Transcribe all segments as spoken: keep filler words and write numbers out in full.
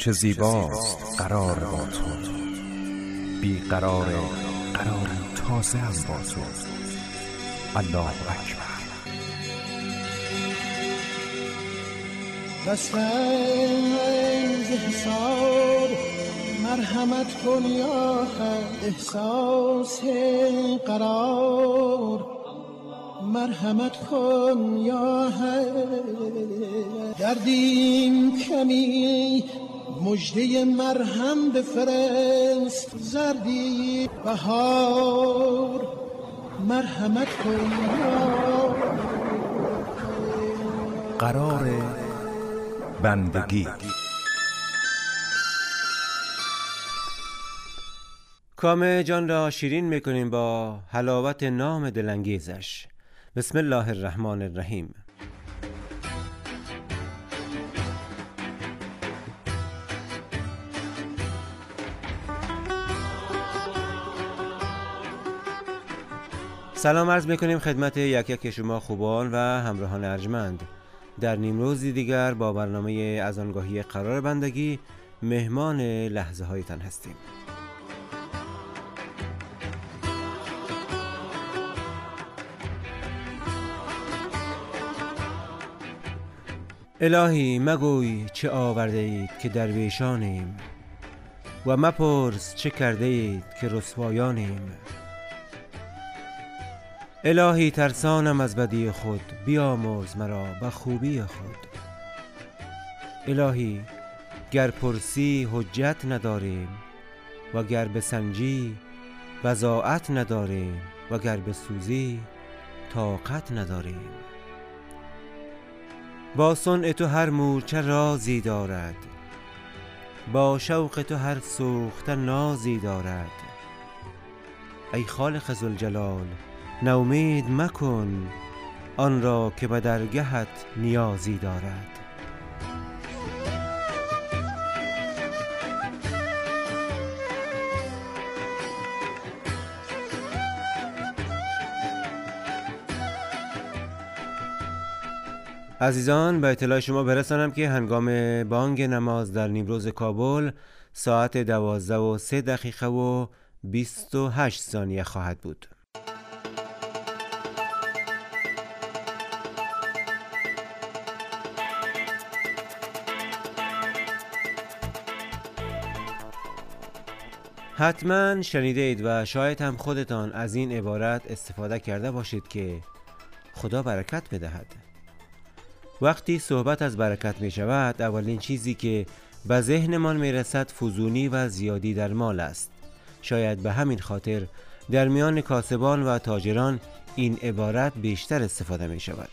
چه زیباست قرار با تو، بی قرار قراری تازه هم با تو. الله اکبر. دستنز حساب مرحمت کن یا حق، احساس قرار مرحمت کن یا حق. دردیم کمی مژده مرهم بفرست، زردی بهار مرحمت کن یا قرار بندگی. کام جان را شیرین میکنیم با حلاوت نام دلانگیزش. بسم الله الرحمن الرحیم. سلام عرض میکنیم خدمت یک یک شما خوبان و همراهان ارجمند. در نیمروزی دیگر با برنامه از آنگاهی قرار بندگی مهمان لحظه هایتان هستیم. الهی مگوی چه آورده اید که درویشانیم، و مپرس چه کرده اید که رسوایانیم. الهی ترسانم از بدی خود، بیامرز مرا به خوبی خود. الهی گر پرسی حجت نداریم، و گر بسنجی بضاعت نداریم، و گر بسوزی طاقت نداریم. با صنع تو هر مورچه رازی دارد، با شوق تو هر سوخته نازی دارد. ای خالق ذوالجلال نومید مکن، آن را که به درگهت نیازی دارد. عزیزان، به اطلاع شما برسانم که هنگام بانگ نماز در نیمروز کابل ساعت دوازده و سه دقیقه و بیست و هشت ثانیه خواهد بود. حتما شنیده اید و شاید هم خودتان از این عبارت استفاده کرده باشید که خدا برکت بدهد. وقتی صحبت از برکت می شود، اولین چیزی که به ذهنمان می رسد فزونی و زیادی در مال است. شاید به همین خاطر در میان کاسبان و تاجران این عبارت بیشتر استفاده می شود.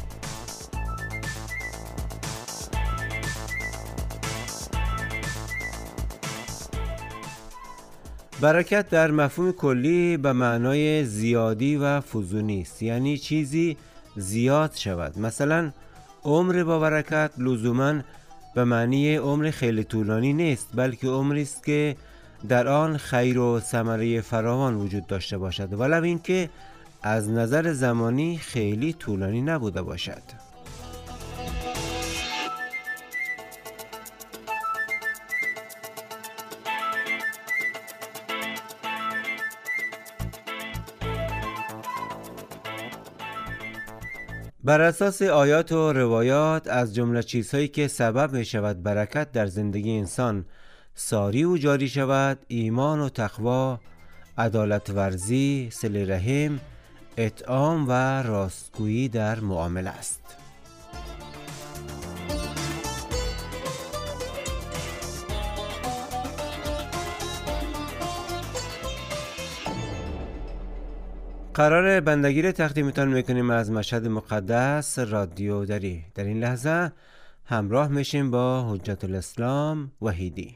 برکت در مفهوم کلی به معنای زیادی و فزونی است، یعنی چیزی زیاد شود. مثلا عمر با برکت لزوماً به معنی عمر خیلی طولانی نیست، بلکه عمری است که در آن خیر و ثمره فراوان وجود داشته باشد، ولو اینکه از نظر زمانی خیلی طولانی نبوده باشد. بر اساس آیات و روایات از جمله چیزهایی که سبب می شود برکت در زندگی انسان ساری و جاری شود، ایمان و تقوا، عدالت ورزی، صله رحم، اطعام و راستگویی در معامله است. قرار بندگی را تقدیمتان میکنیم از مشهد مقدس رادیو دری. در این لحظه همراه میشیم با حجت الاسلام وحیدی.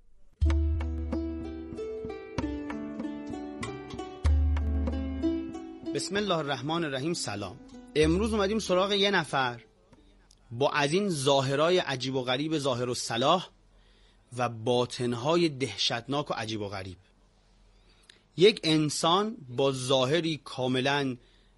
بسم الله الرحمن الرحیم. سلام. امروز اومدیم سراغ یه نفر با از این ظاهرای عجیب و غریب، ظاهر و صلاح و باطنهای دهشتناک و عجیب و غریب. یک انسان با ظاهری کاملا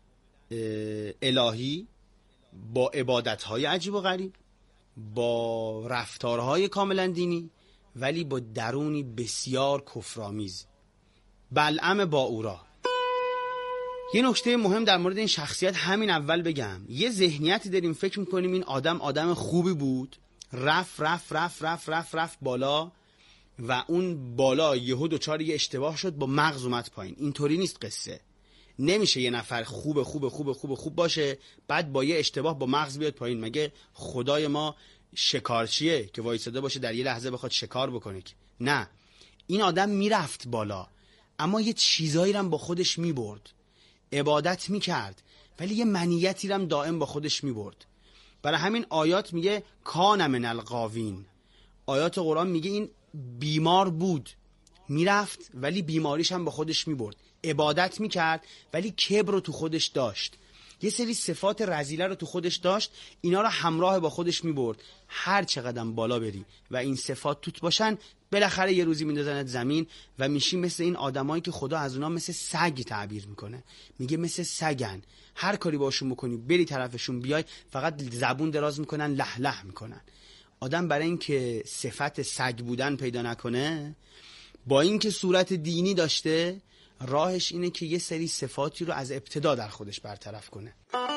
الهی، با عبادتهای عجیب و غریب، با رفتارهای کاملا دینی، ولی با درونی بسیار کفرآمیز. بلعم باورا. یه نکته مهم در مورد این شخصیت همین اول بگم. یه ذهنیتی داریم فکر میکنیم این آدم آدم خوبی بود، رفت رفت رفت رفت رفت رفت بالا و اون بالا یهو دوچار یه اشتباه شد، با مغز اومد پایین. اینطوری نیست قصه. نمیشه یه نفر خوب خوب خوب خوب خوب باشه بعد با یه اشتباه با مغز بیاد پایین. مگه خدای ما شکارچیه که وایساده باشه در یه لحظه بخواد شکار بکنه؟ نه، این آدم میرفت بالا اما یه چیزایی رو با خودش میبرد. عبادت میکرد ولی یه منیتی رو دائم با خودش میبرد. برای همین آیات میگه کان من الغاوین. آیات قرآن میگه این بیمار بود، میرفت ولی بیماریش هم با خودش میبرد. عبادت میکرد ولی کبر رو تو خودش داشت، یه سری صفات رذیله رو تو خودش داشت، اینا رو همراه با خودش میبرد. هر چقدر بالا بری و این صفات توت باشن، بالاخره یه روزی میندازنت زمین و میشی مثل این آدمایی که خدا از اونا مثل سگ تعبیر میکنه. میگه مثل سگن، هر کاری باشون بکنی بری طرفشون بیای فقط زبون دراز میکنن، لح لح میکنن. آدم برای اینکه صفت سگ بودن پیدا نکنه، با اینکه صورت دینی داشته، راهش اینه که یه سری صفاتی رو از ابتدا در خودش برطرف کنه.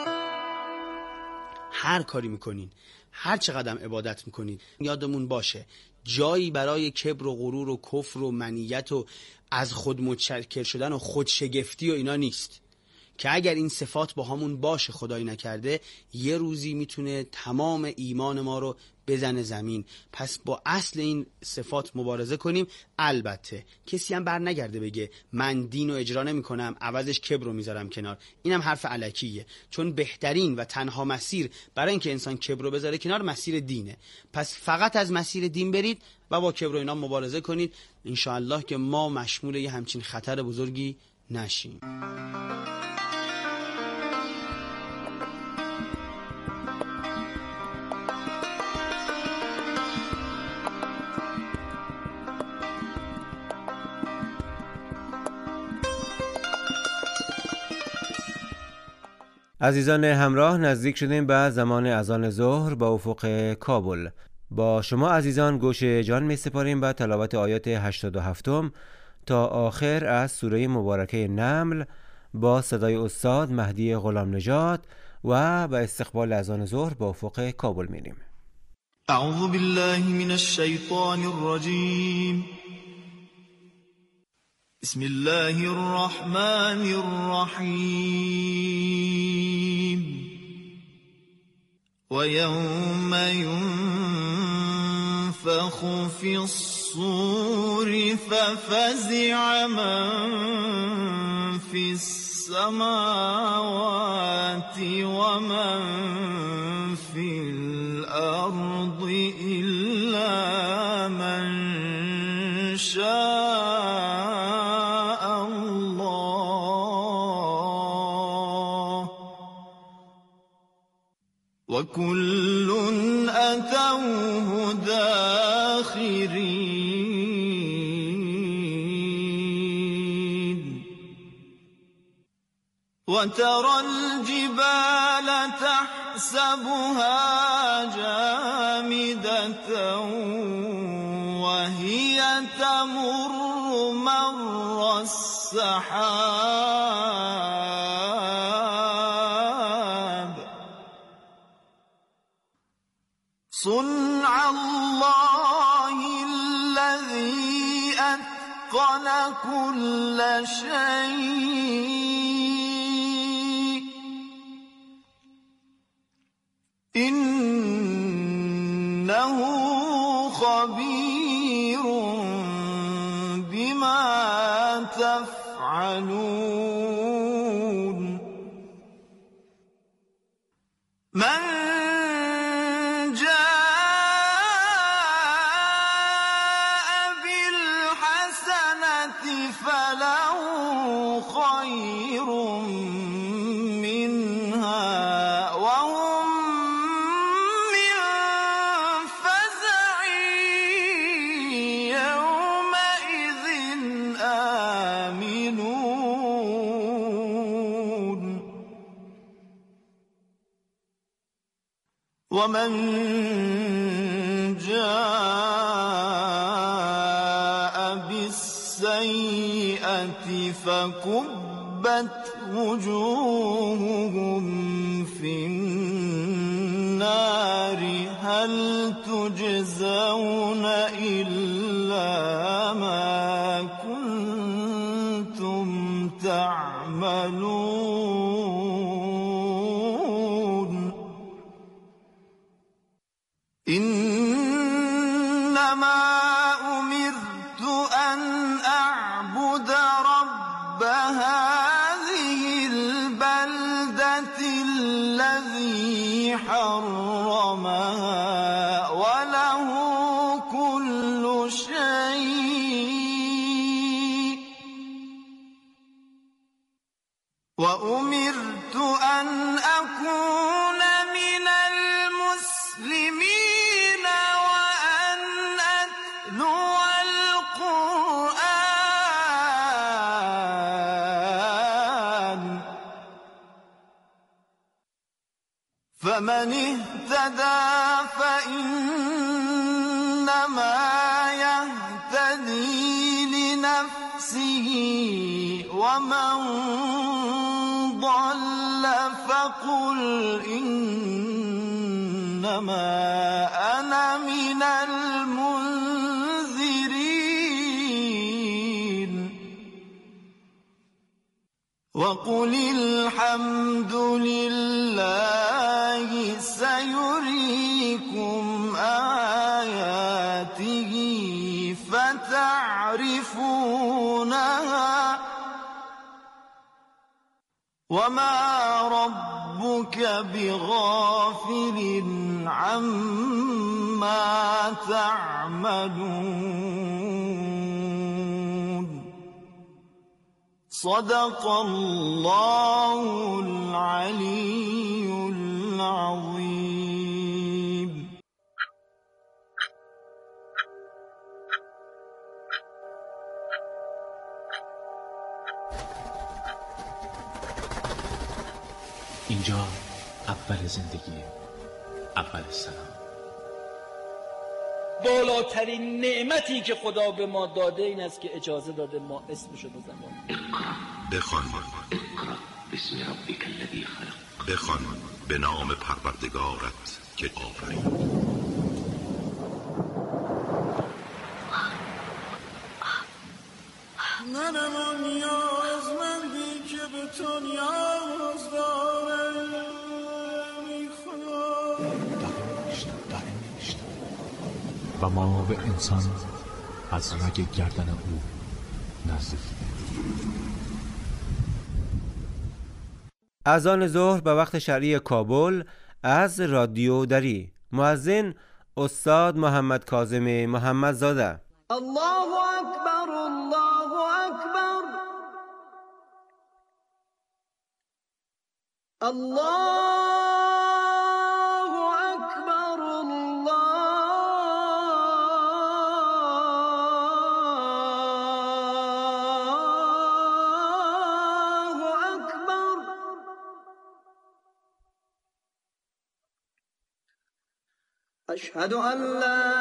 هر کاری میکنین، هر چقدر عبادت میکنین، یادمون باشه جایی برای کبر و غرور و کفر و منیت و از خود متشکر شدن و خودشگفتی و اینا نیست، که اگر این صفات با همون باشه خدایی نکرده یه روزی میتونه تمام ایمان ما رو بزنه زمین. پس با اصل این صفات مبارزه کنیم. البته کسی هم بر نگرده بگه من دین رو اجرا نمی کنم عوضش کبر رو میذارم کنار. اینم حرف الکیه، چون بهترین و تنها مسیر برای اینکه انسان کبر رو بذاره کنار مسیر دینه. پس فقط از مسیر دین برید و با کبر و اینا مبارزه کنید، انشاءالله که ما مشمول یه همچین خطر بزرگی نشیم. عزیزان همراه، نزدیک شدیم به زمان اذان ظهر با افق کابل. با شما عزیزان گوش جان می سپاریم به تلاوت آیات هشتاد و هفت تا آخر از سوره مبارکه نمل با صدای استاد مهدی غلام نژاد و به استقبال اذان ظهر با افق کابل میریم. اعوذ بالله من الشیطان الرجیم. بسم الله الرحمن الرحیم. ويوم ينفخ في الصور ففزع من في السماوات ومن في الأرض إلا من شاء وكل أتوه داخرين. وترى الجبال تحسبها جامدة وهي تمر مر السحاب صنع الله الذي أتقن كل شيء إنه خبير بما تفعلون. من فله خير منها وهم من فزع يومئذ آمنون. ومن جاء بالسيئة فكبت وجوههم في النار هل تجزون إلا ما كنتم تعملون إنما أمرت أن أعبد رب هذه البلدة الذي حرمها وله كل شيء وأمرت أن أكون من المسلمين وأن أتلو القرآن فمن اهتدى فإنما يهتدي لنفسه ومن ضل فقل إنما أنا من المنذرين وقل الحمد لله سيريكم آياته فتعرفونها وما ربك بغافل عما تعملون صدق الله العلي العظيم. اینجا اول زندگی، اول سلام. بالاترین نعمتی که خدا به ما داده این است که اجازه داده ما اسمشو بزنیم. بخوان بسم ربک الذی خلق. بخوان به نام پروردگارت که آفرید. منم اون نیازمندی که به تو نیاز دارم میخوام. داره میشتم داره میشتم و ما به انسان از رگ گردن او نزدیکیم. اذان ظهر به وقت شرعی کابل از رادیو دری. مؤذن استاد محمد کاظم محمدزاده. الله اکبر الله اکبر الله اکبر الله اکبر. اشهد ان لا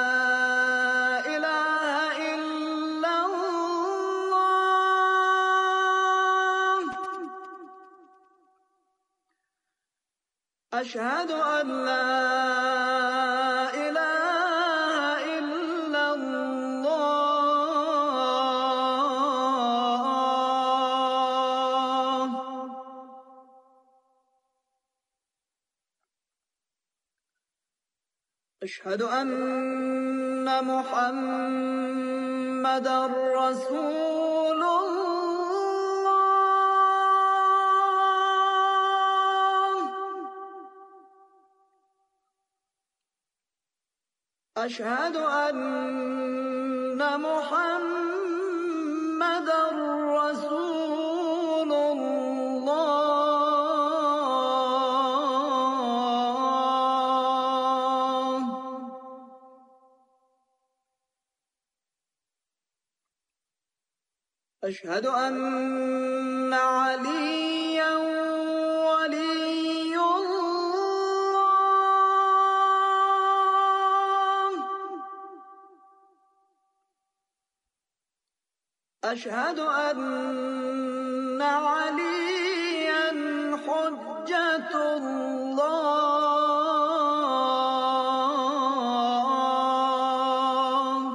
أشهد أن لا إله إلا الله. أشهد أن محمدًا رسول أشهد أن محمدًا رسول الله. أشهد أن عليًّا ولي الله. أشهد أن عليا حجة الله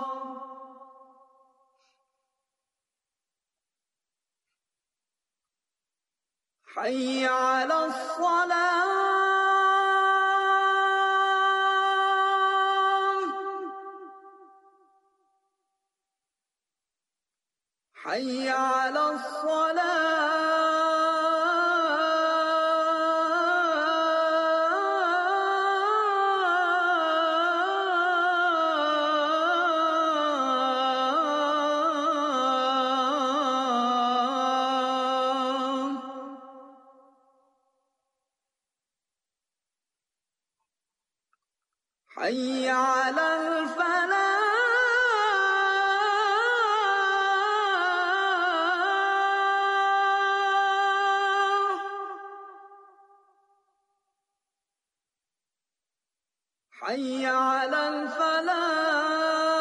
حي على الصلاة حي على الصلاة حي على الفلاح حي على الفلاح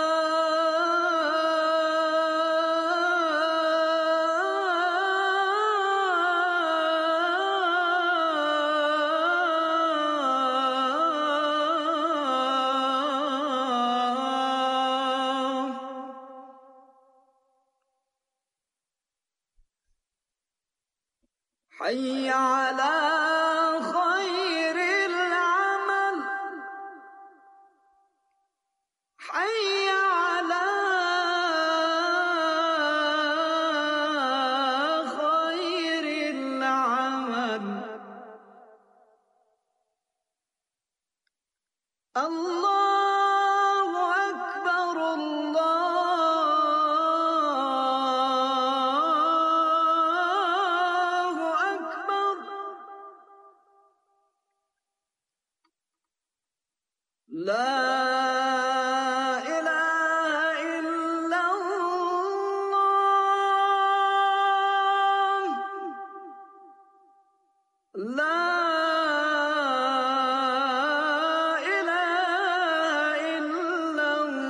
حي على خير العمل حي على خير العمل الله أكبر الله أكبر لا إله إلا الله لا إله إلا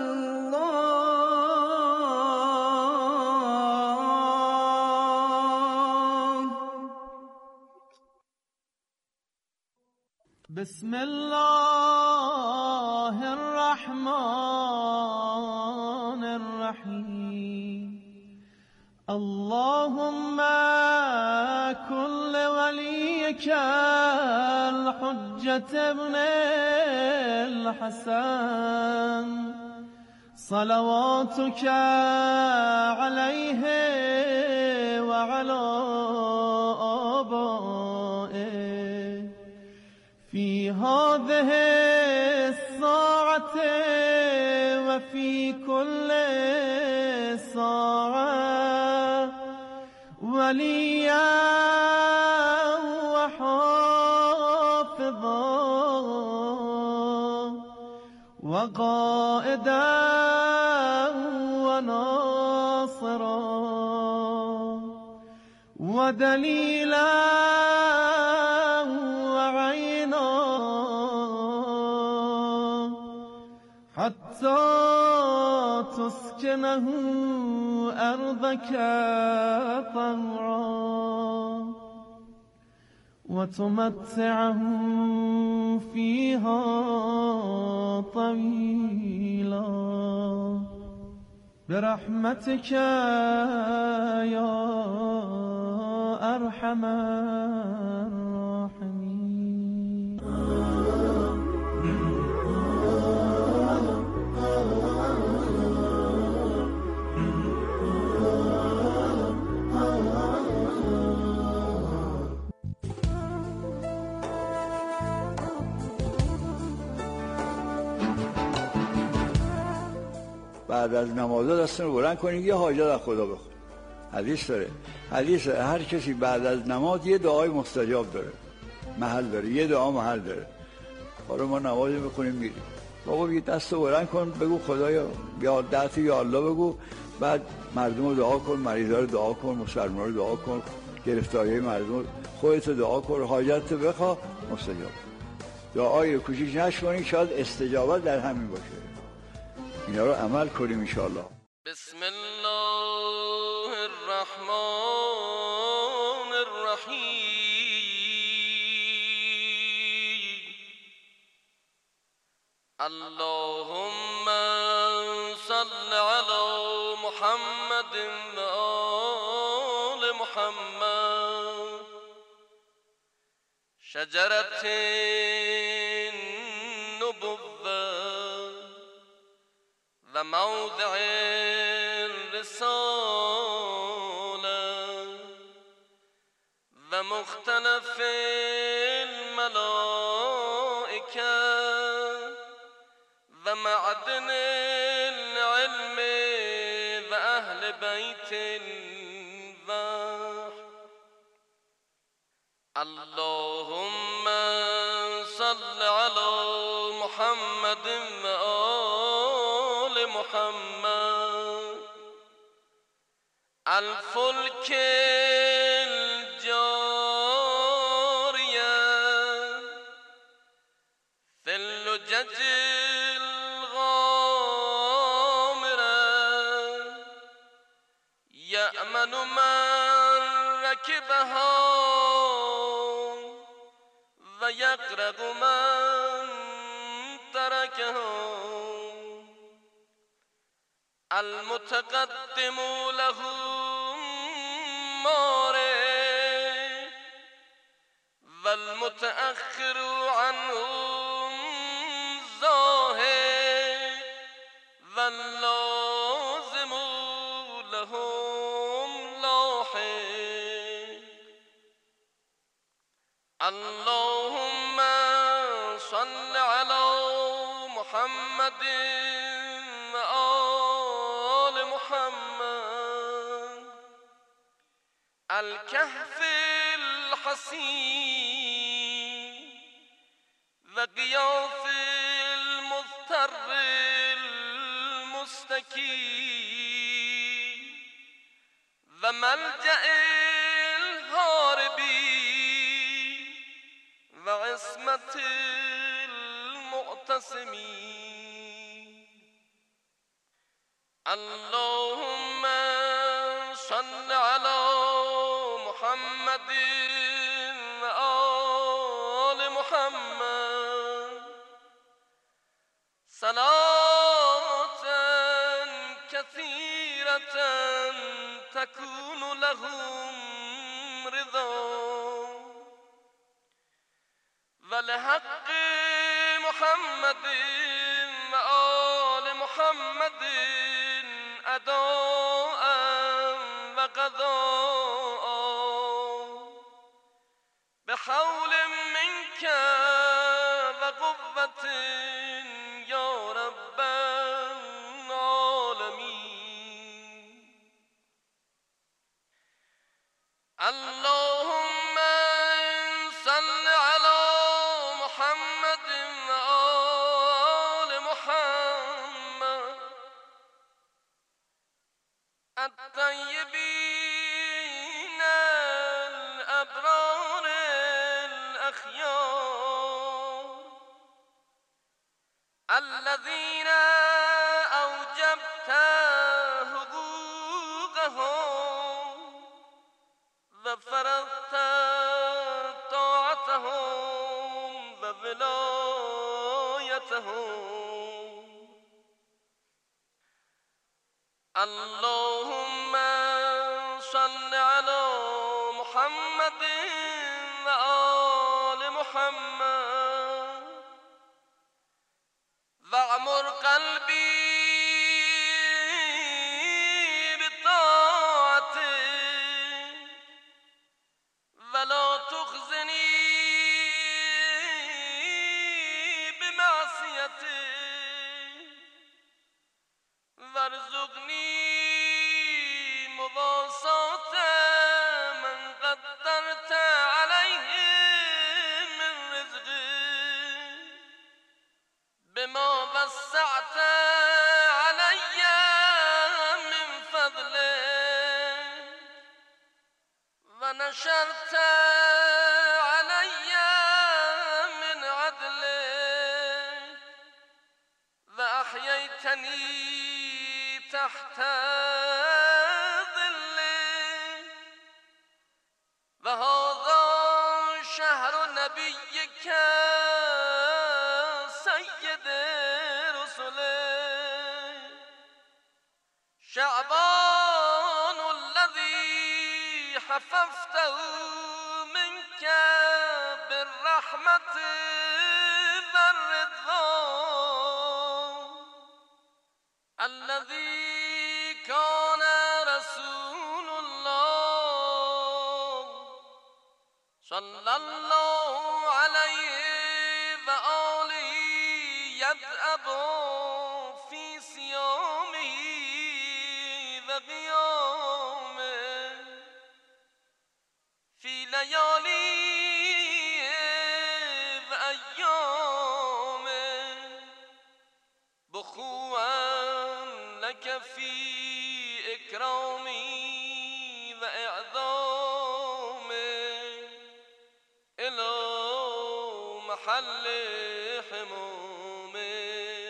الله بسم الله الرحمن الرحيم اللهم كن لوليك الحجة ابن الحسن صلواتك عليه وعلى آبائه في هذه الساعة وفي كل ساعة وليا وحافظا وقائدا وناصرا ودليلا وعينا حتى تسكنه أرضك طوعا وتمتعه فيها طويلا برحمتك يا أرحم الراحمين. بعد از نمازها دستون رو بلند کنید، یه حاجت از خدا بخون. حدیث داره، حدیث هر کسی بعد از نماز یه دعای مستجاب داره، محل داره، یه دعا محل داره. حالا ما نماز میخونیم میریم، بابا یه دست رو بلند کن بگو خدایا یا دعتی یا الله بگو، بعد مردم رو دعا کن، مریضا رو دعا کن، مسلمان رو دعا کن، گرفتاری مردم خودت دعا کن، حاجت رو بخوا مستجاب. دعای کوشش نشکنی، شاید استجابت در همین باشه. اینا رو عمل کنیم ان شاء الله. بسم الله الرحمن الرحیم. اللهم صل علی محمد و آل محمد. شجرة النبوة و موضع الرسالة و مختلف الملائكة و معدن العلم و اهل بیت الوحی. اللهم صل على محمد و آل محمد. الفلك الجارية في اللجج الغامرة يأمن من ركبها ويغرق من تركها. المتقدم له مارع والمتأخر عنهم زاهد واللازم لهم لاحق. اللهم صل على محمد و آل محمد. الكهف الحصين و غیاث المضطر المستكين و ملجأ الهاربين و عصمة المعتصمين. اللهم صل على محمد و آل محمد. صلاة كثيرة تكون لهم رضا ولحق محمد و آل محمد أداء و قضاء بحول منك و قوة یا رب العالمين. اللهم صل على محمد و آل محمد الطيبين الأبرار الأخيار الذين أوجبت حقوقهم وفرضت طاعتهم وولايتهم. اللهم صل على محمد و آل محمد واعمر قلبي بطاعتك ولا تخزني بمعصيتك وارزقني مواساة من قدرت عليه من رزقك بما وسعت علي من فضلك ونشرت علي من عدلك وأحييتني تحت ظلك نبيك سيد رسل شعبان الذي حففته منك بالرحمة والرضوان الذي كان رسول الله صلى الله عليه وآله يدأب في صيامه وقيامه في ليالي وأيامه بخوا لك في إكرامي وإعظامي إلى محل حمامي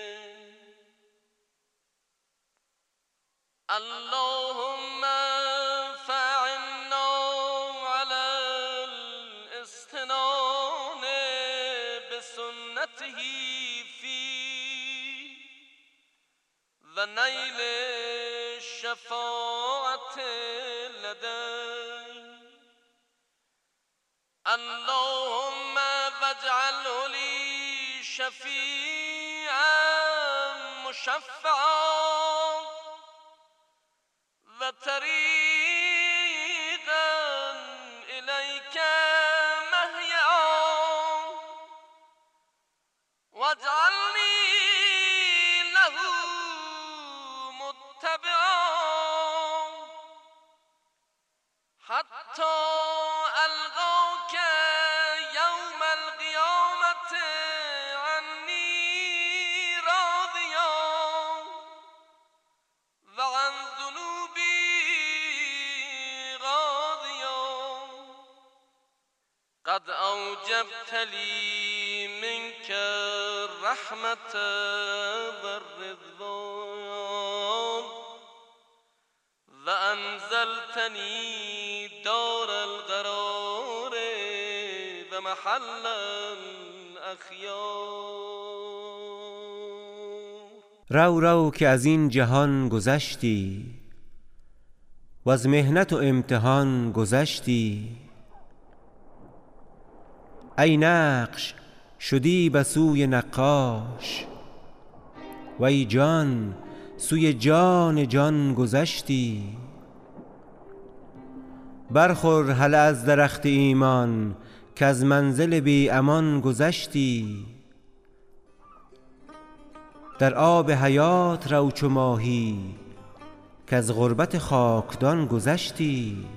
اللهم فعنا على الاستنان بسنته في ونيل الشفاعة لديه اللهم واجعله لي شفيعا مشفعا وطريقا إليك مهيعا واجعلني له متبعا حتى ألقاك يوم القيامة عني راضيا وعن ذنوبي راضيا قد أوجبت لي منك الرحمة والرضوان وأنزلتني دار القرار ومحل الأخيار. رو رو که از این جهان گذشتی و از محنت و امتحان گذشتی، ای نقش شدی به سوی نقاش و ای جان سوی جان جان گذشتی. برخور هله از درخت ایمان که از منزل بی امان گذشتی. در آب حیات رو چو ماهی که از غربت خاکدان گذشتی.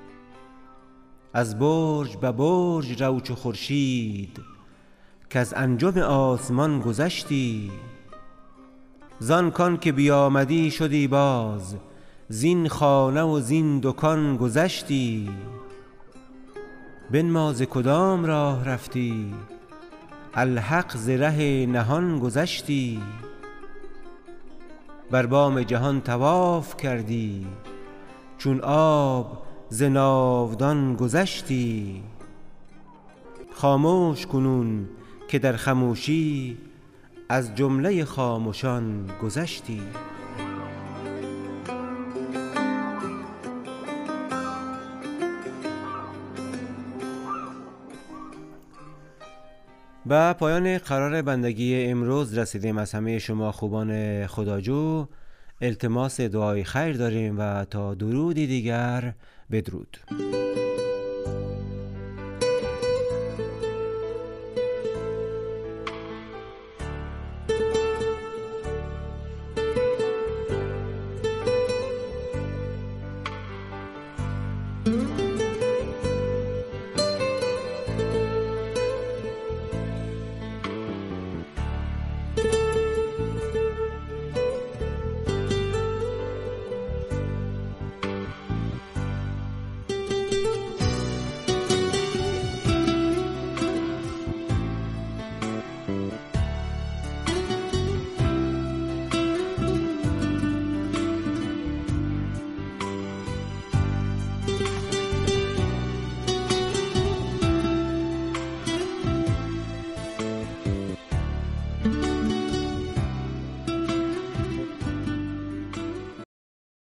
از برج به برج رو چو خورشید که از انجم آسمان گذشتی. زان کان که بیامدی شدی باز، زین خانه و زین دکان گذشتی. بنما ز کدام راه رفتی، الحق ز ره نهان گذشتی. بر بام جهان طواف کردی، چون آب ز ناودان گذشتی. خاموش کنون که در خموشی از جمله خاموشان گذشتی. به پایان قرار بندگی امروز رسیدیم. از همه شما خوبان خداجو التماس دعای خیر داریم و تا درودی دیگر بدرود. thank you